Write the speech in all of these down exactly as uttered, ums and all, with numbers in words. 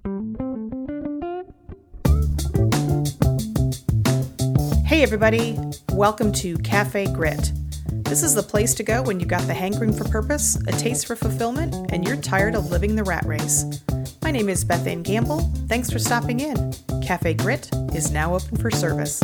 Hey everybody, welcome to Cafe Grit. This is the place to go when you've got the hankering for purpose, a taste for fulfillment, and you're tired of living the rat race. My name is Beth Ann Gamble. Thanks for stopping in. Cafe Grit is now open for service.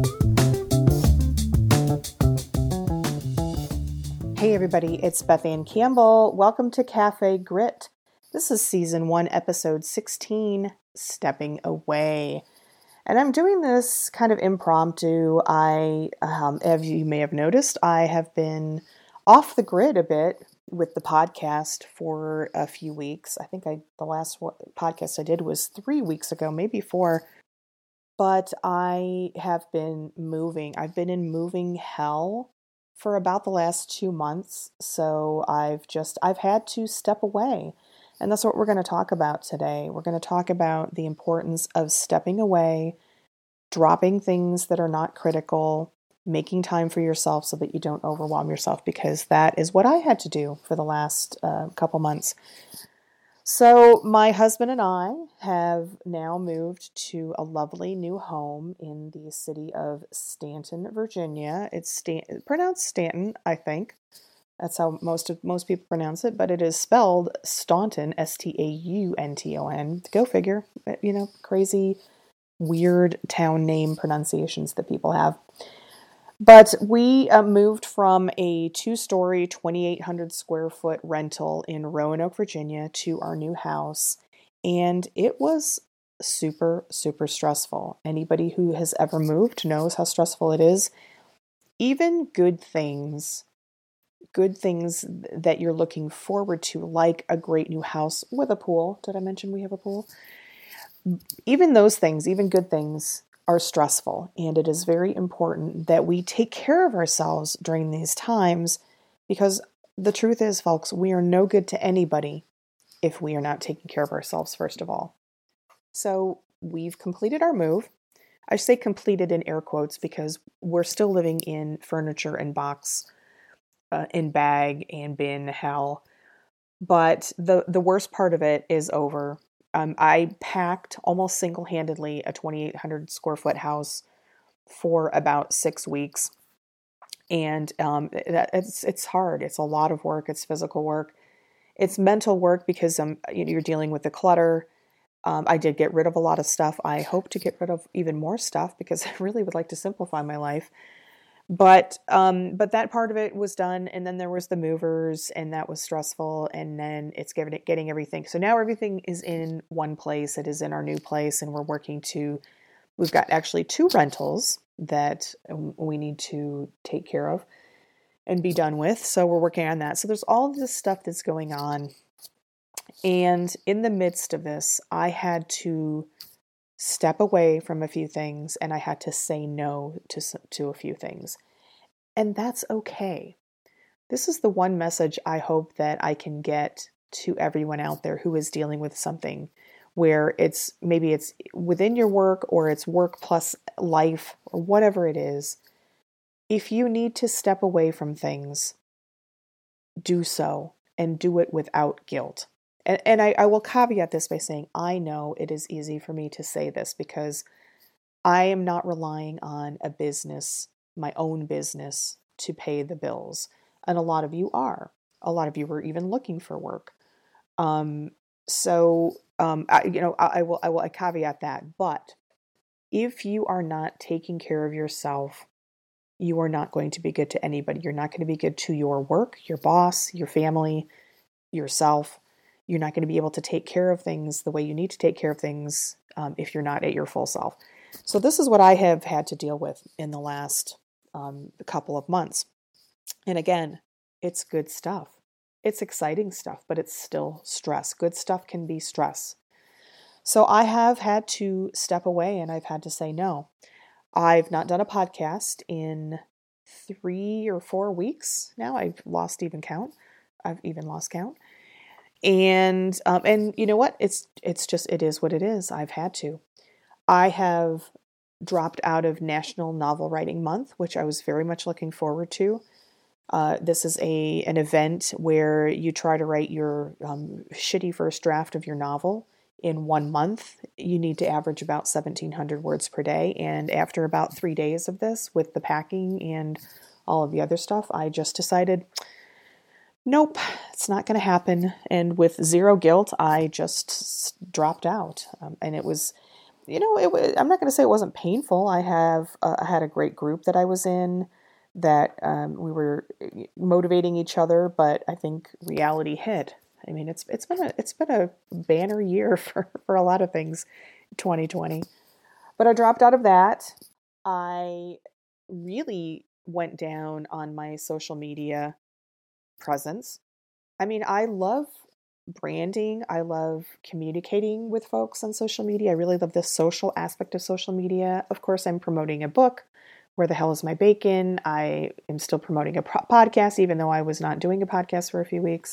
Hey everybody, it's Beth Ann Campbell. Welcome to Cafe Grit. This is season one, episode sixteen, Stepping Away. And I'm doing this kind of impromptu. I, um, as you may have noticed, I have been off the grid a bit with the podcast for a few weeks. I think I the last podcast I did was three weeks ago, maybe four. But I have been moving. I've been in moving hell for about the last two months. So I've just, I've had to step away. And that's what we're going to talk about today. We're going to talk about the importance of stepping away, dropping things that are not critical, making time for yourself so that you don't overwhelm yourself, because that is what I had to do for the last uh, couple months. So my husband and I have now moved to a lovely new home in the city of Staunton, Virginia. It's Stan- pronounced Stanton, I think. That's how most of most people pronounce it, but it is spelled Staunton, S T A U N T O N. Go figure. You know, crazy, weird town name pronunciations that people have. But we uh, moved from a two-story, twenty-eight hundred square foot rental in Roanoke, Virginia, to our new house, and it was super, super stressful. Anybody who has ever moved knows how stressful it is. Even good things. Good things that you're looking forward to, like a great new house with a pool. Did I mention we have a pool? Even those things, even good things, are stressful. And it is very important that we take care of ourselves during these times, because the truth is, folks, we are no good to anybody if we are not taking care of ourselves, first of all. So we've completed our move. I say completed in air quotes because we're still living in furniture and box Uh, in bag and bin hell. But the, the worst part of it is over. Um, I packed almost single-handedly a twenty-eight hundred square foot house for about six weeks. And um, that, it's it's hard. It's a lot of work. It's physical work. It's mental work because um, you know, you're dealing with the clutter. Um, I did get rid of a lot of stuff. I hope to get rid of even more stuff because I really would like to simplify my life. But um, but that part of it was done, and then there was the movers, and that was stressful, and then it's getting, getting everything. So now everything is in one place. It is in our new place, and we're working to, we've got actually two rentals that we need to take care of and be done with. So we're working on that. So there's all this stuff that's going on. And in the midst of this, I had to step away from a few things, and I had to say no to to a few things. And that's okay. This is the one message I hope that I can get to everyone out there who is dealing with something where it's maybe it's within your work, or it's work plus life, or whatever it is. If you need to step away from things, do so, and do it without guilt. And, and I, I will caveat this by saying, I know it is easy for me to say this because I am not relying on a business, my own business, to pay the bills. And a lot of you are. A lot of you are even looking for work. Um, so, um, I, you know, I, I will, I will I caveat that. But if you are not taking care of yourself, you are not going to be good to anybody. You're not going to be good to your work, your boss, your family, yourself. You're not going to be able to take care of things the way you need to take care of things um, if you're not at your full self. So this is what I have had to deal with in the last um, couple of months. And again, it's good stuff. It's exciting stuff, but it's still stress. Good stuff can be stress. So I have had to step away, and I've had to say no. I've not done a podcast in three or four weeks now. I've lost even count. I've even lost count. And, um, and you know what? It's, it's just, it is what it is. I've had to. I have dropped out of National Novel Writing Month, which I was very much looking forward to. Uh, this is a, an event where you try to write your, um, shitty first draft of your novel in one month, you need to average about seventeen hundred words per day. And after about three days of this, with the packing and all of the other stuff, I just decided, nope, it's not going to happen. And with zero guilt, I just dropped out. Um, and it was, you know, it was, I'm not going to say it wasn't painful. I have, uh, I had a great group that I was in that um, we were motivating each other, but I think reality hit. I mean, it's it's been a it's been a banner year for, for a lot of things, twenty twenty. But I dropped out of that. I really went down on my social media presence. I mean, I love branding. I love communicating with folks on social media. I really love the social aspect of social media. Of course, I'm promoting a book. Where the Hell is My Bacon? I am still promoting a pro- podcast, even though I was not doing a podcast for a few weeks.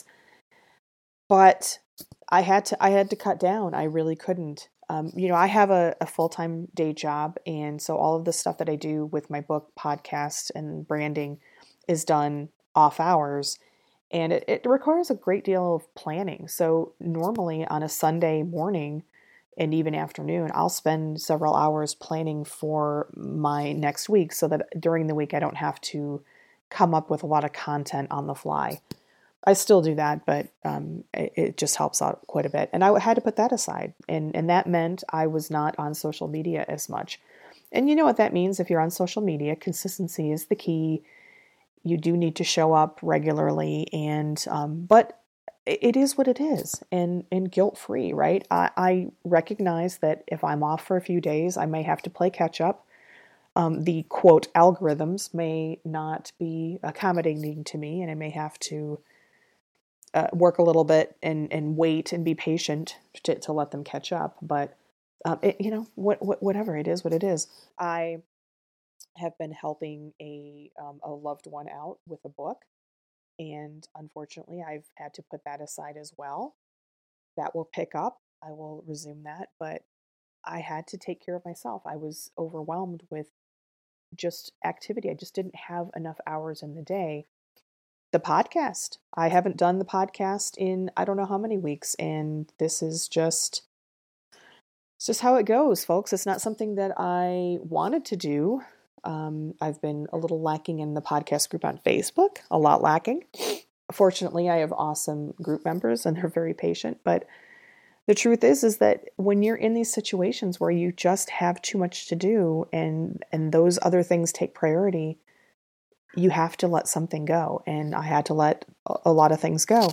But I had to I had to cut down. I really couldn't. Um, you know, I have a, a full-time day job, and so all of the stuff that I do with my book, podcast, and branding is done off hours, and it, it requires a great deal of planning. So normally on a Sunday morning and even afternoon, I'll spend several hours planning for my next week so that during the week I don't have to come up with a lot of content on the fly. I still do that, but um, it, it just helps out quite a bit. And I had to put that aside. And, and that meant I was not on social media as much. And you know what that means if you're on social media. Consistency is the key. You do need to show up regularly. And um, but it is what it is, and, and guilt-free, right? I, I recognize that if I'm off for a few days, I may have to play catch up. Um, the quote algorithms may not be accommodating to me, and I may have to uh, work a little bit and, and wait and be patient to, to let them catch up. But, um, it, you know, what, what, whatever it is, what it is. I have been helping a, um, a loved one out with a book. And unfortunately, I've had to put that aside as well. That will pick up. I will resume that. But I had to take care of myself. I was overwhelmed with just activity. I just didn't have enough hours in the day. The podcast. I haven't done the podcast in I don't know how many weeks. And this is just, it's just how it goes, folks. It's not something that I wanted to do. Um, I've been a little lacking in the podcast group on Facebook, a lot lacking. Fortunately, I have awesome group members and they're very patient. But the truth is, is that when you're in these situations where you just have too much to do and, and those other things take priority, you have to let something go. And I had to let a lot of things go.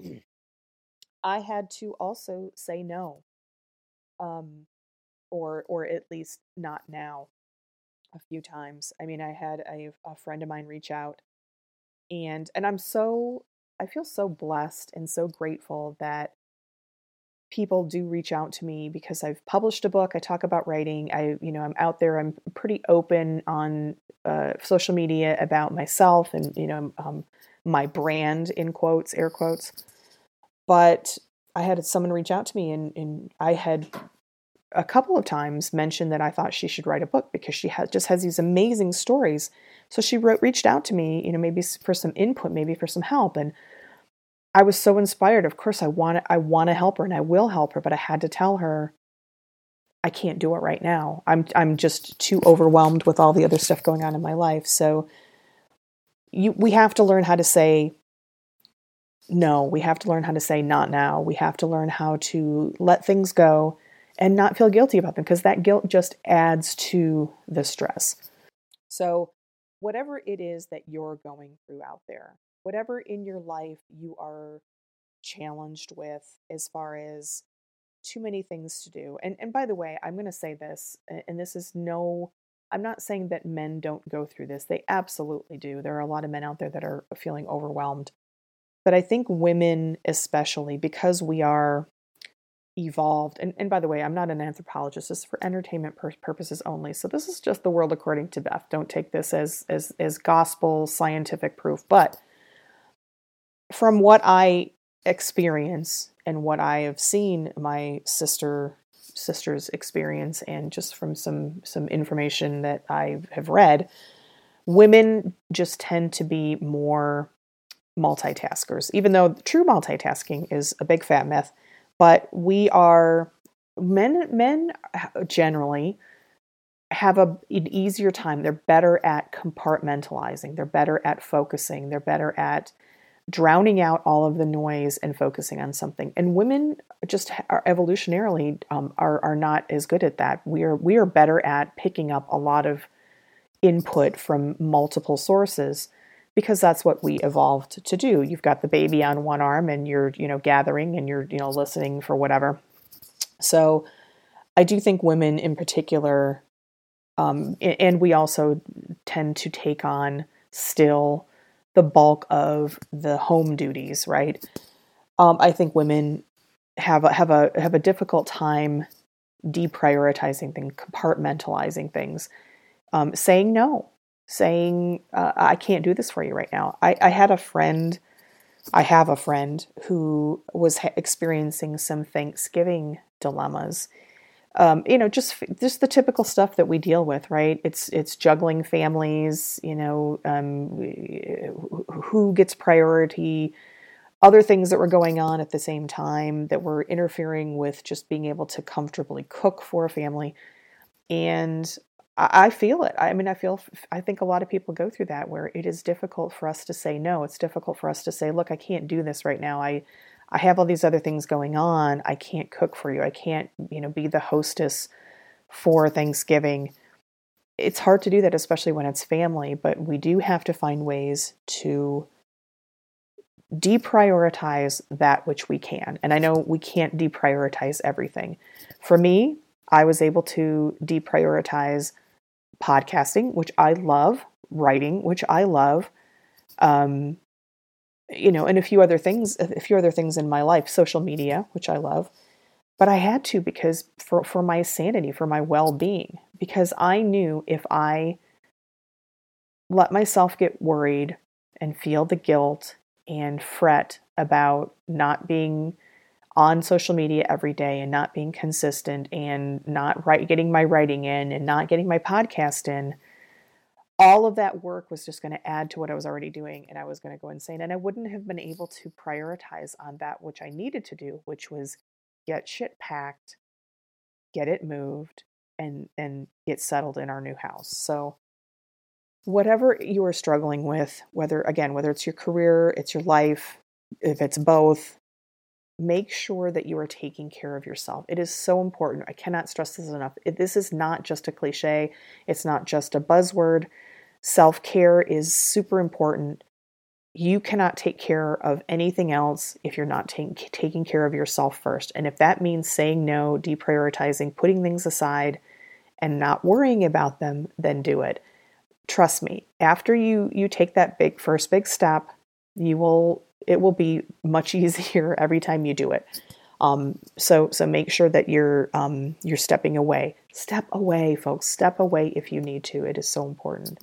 I had to also say no, um, or or at least not now a few times. I mean, I had a, a friend of mine reach out and and I'm so I feel so blessed and so grateful that people do reach out to me because I've published a book. I talk about writing. I, you know, I'm out there. I'm pretty open on uh, social media about myself and, you know, um, my brand in quotes, air quotes. But I had someone reach out to me and, and I had a couple of times mentioned that I thought she should write a book because she has, just has these amazing stories. So she wrote, reached out to me, you know, maybe for some input, maybe for some help. And I was so inspired. Of course, I want to, I want to help her and I will help her, but I had to tell her I can't do it right now. I'm I'm just too overwhelmed with all the other stuff going on in my life. So you we have to learn how to say no. We have to learn how to say not now. We have to learn how to let things go and not feel guilty about them because that guilt just adds to the stress. So whatever it is that you're going through out there, whatever in your life you are challenged with as far as too many things to do. And and by the way, I'm going to say this, and this is no, I'm not saying that men don't go through this. They absolutely do. There are a lot of men out there that are feeling overwhelmed. But I think women especially, because we are evolved, and, and by the way, I'm not an anthropologist. This is for entertainment pur- purposes only. So this is just the world according to Beth. Don't take this as as as gospel scientific proof. But from what I experience and what I have seen my sister sister's experience and just from some some information that I have read, women just tend to be more multitaskers, even though true multitasking is a big fat myth. But we are men men generally have a, an easier time. They're better at compartmentalizing. They're better at focusing. They're better at drowning out all of the noise and focusing on something. And women just are evolutionarily um, are are not as good at that. We are we are better at picking up a lot of input from multiple sources because that's what we evolved to do. You've got the baby on one arm and you're, you know, gathering and you're, you know, listening for whatever. So I do think women in particular, um, and we also tend to take on still the bulk of the home duties, right? Um, I think women have a, have a have a difficult time deprioritizing things, compartmentalizing things, um, saying no, saying uh, I can't do this for you right now. I, I had a friend, I have a friend who was ha- experiencing some Thanksgiving dilemmas. Um, you know, just just the typical stuff that we deal with, right? It's it's juggling families, you know, um, who gets priority, other things that were going on at the same time that were interfering with just being able to comfortably cook for a family. And I, I feel it. I mean, I feel, I think a lot of people go through that where it is difficult for us to say no. It's difficult for us to say, look, I can't do this right now. I I have all these other things going on. I can't cook for you. I can't, you know, be the hostess for Thanksgiving. It's hard to do that, especially when it's family, but we do have to find ways to deprioritize that which we can. And I know we can't deprioritize everything. For me, I was able to deprioritize podcasting, which I love, writing, which I love, um, you know, and a few other things, a few other things in my life, social media, which I love. But I had to because for, for my sanity, for my well-being, because I knew if I let myself get worried and feel the guilt and fret about not being on social media every day and not being consistent and not write, getting my writing in and not getting my podcast in, all of that work was just going to add to what I was already doing, and I was going to go insane. And I wouldn't have been able to prioritize on that which I needed to do, which was get shit packed, get it moved, and and get settled in our new house. So whatever you are struggling with, whether, again, whether it's your career, it's your life, if it's both, make sure that you are taking care of yourself. It is so important. I cannot stress this enough. It, this is not just a cliche. It's not just a buzzword. Self-care is super important. You cannot take care of anything else if you're not take, taking care of yourself first. And if that means saying no, deprioritizing, putting things aside, and not worrying about them, then do it. Trust me, after you you take that big first big step, you will it will be much easier every time you do it. Um, so so make sure that you're um, you're stepping away. Step away, folks. Step away if you need to. It is so important.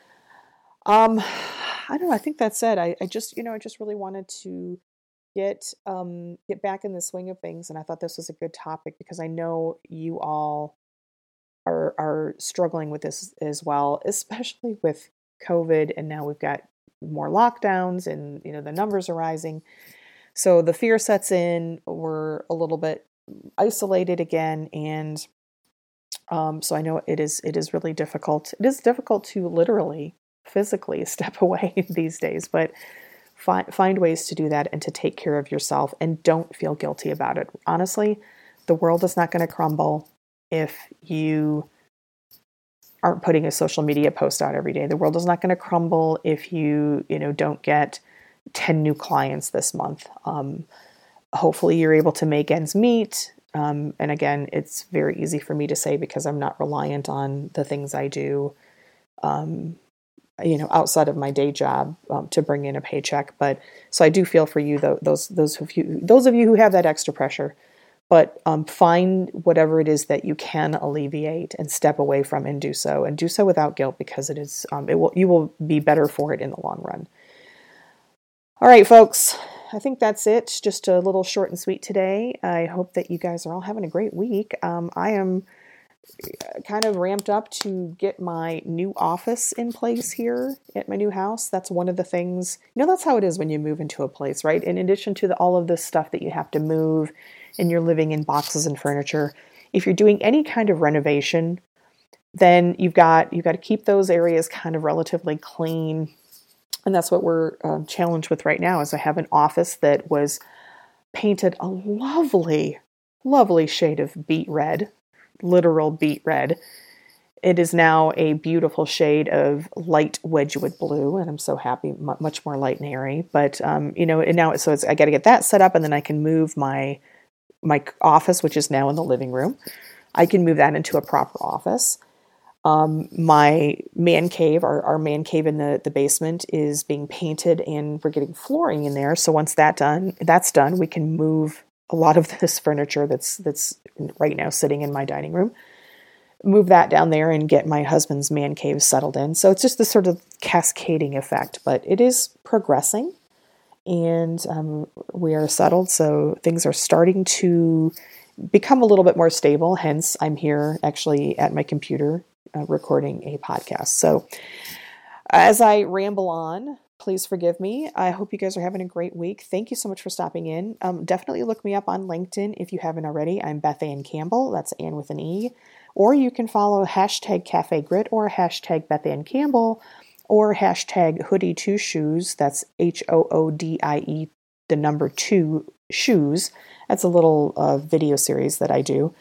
Um, I don't know. I think that's it. I, I just you know I just really wanted to get um, get back in the swing of things, and I thought this was a good topic because I know you all are are struggling with this as well, especially with COVID, and now we've got more lockdowns, and you know the numbers are rising. So the fear sets in. We're a little bit isolated again, and um, so I know it is it is really difficult. It is difficult to literally, physically step away these days, but find find ways to do that and to take care of yourself, and don't feel guilty about it. Honestly, the world is not going to crumble if you aren't putting a social media post out every day. The world is not going to crumble if you, you know, don't get ten new clients this month. Um, hopefully you're able to make ends meet. Um, and again, it's very easy for me to say because I'm not reliant on the things I do, um, you know, outside of my day job um, to bring in a paycheck. But so I do feel for you, though, those those of you those of you who have that extra pressure. But um, find whatever it is that you can alleviate and step away from, and do so, and do so without guilt, because it is um, it will you will be better for it in the long run. All right, folks, I think that's it. Just a little short and sweet today. I hope that you guys are all having a great week. Um, I am kind of ramped up to get my new office in place here at my new house. That's one of the things, you know, that's how it is when you move into a place, right? In addition to the, all of this stuff that you have to move and you're living in boxes and furniture, if you're doing any kind of renovation, then you've got, you've got to keep those areas kind of relatively clean. And that's what we're um, challenged with right now is I have an office that was painted a lovely, lovely shade of beet red. Literal beet red. It is now a beautiful shade of light Wedgwood blue, and I'm so happy, m- much more light and airy. But um, you know, and now so it's I got to get that set up, and then I can move my my office, which is now in the living room. I can move that into a proper office. Um, my man cave, our, our man cave in the, the basement, is being painted, and we're getting flooring in there. So once that done, that's done, we can move a lot of this furniture that's that's right now sitting in my dining room, move that down there and get my husband's man cave settled in. So it's just this sort of cascading effect, but it is progressing, and um, we are settled. So things are starting to become a little bit more stable. Hence, I'm here actually at my computer uh, recording a podcast. So as I ramble on, please forgive me. I hope you guys are having a great week. Thank you so much for stopping in. Um, definitely look me up on LinkedIn if you haven't already. I'm Beth Ann Campbell. That's Ann with an E. Or you can follow hashtag Cafe Grit or hashtag Beth Ann Campbell or hashtag Hoodie Two Shoes. That's H O O D I E, the number two shoes. That's a little uh, video series that I do.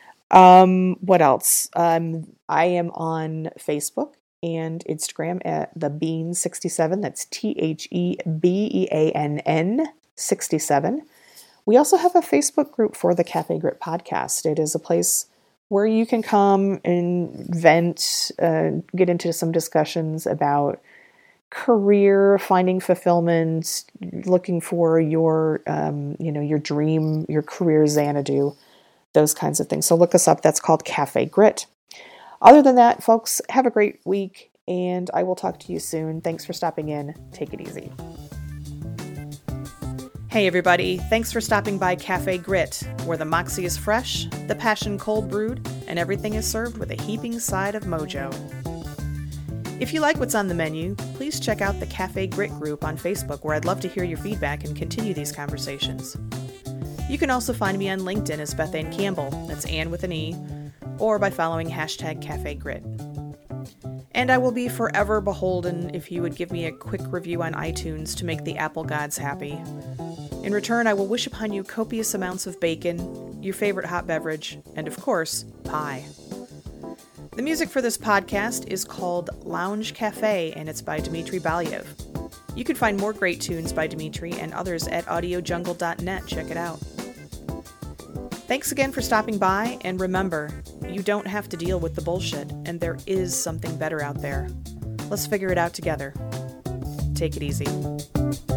Um, what else? Um, I am on Facebook and Instagram at the Bean sixty-seven. That's T H E B E A N N sixty-seven. We also have a Facebook group for the Cafe Grit podcast. It is a place where you can come and vent, uh, get into some discussions about career, finding fulfillment, looking for your, um, you know, your dream, your career Xanadu, those kinds of things. So look us up. That's called Cafe Grit. Other than that, folks, have a great week, and I will talk to you soon. Thanks for stopping in. Take it easy. Hey, everybody. Thanks for stopping by Cafe Grit, where the moxie is fresh, the passion cold brewed, and everything is served with a heaping side of mojo. If you like what's on the menu, please check out the Cafe Grit group on Facebook, where I'd love to hear your feedback and continue these conversations. You can also find me on LinkedIn as Beth Ann Campbell. That's Ann with an E. Or by following hashtag Cafe Grit. And I will be forever beholden if you would give me a quick review on iTunes to make the Apple gods happy. In return, I will wish upon you copious amounts of bacon, your favorite hot beverage, and of course, pie. The music for this podcast is called Lounge Cafe, and it's by Dmitry Balyev. You can find more great tunes by Dmitry and others at audio jungle dot net. Check it out. Thanks again for stopping by, and remember, you don't have to deal with the bullshit, and there is something better out there. Let's figure it out together. Take it easy.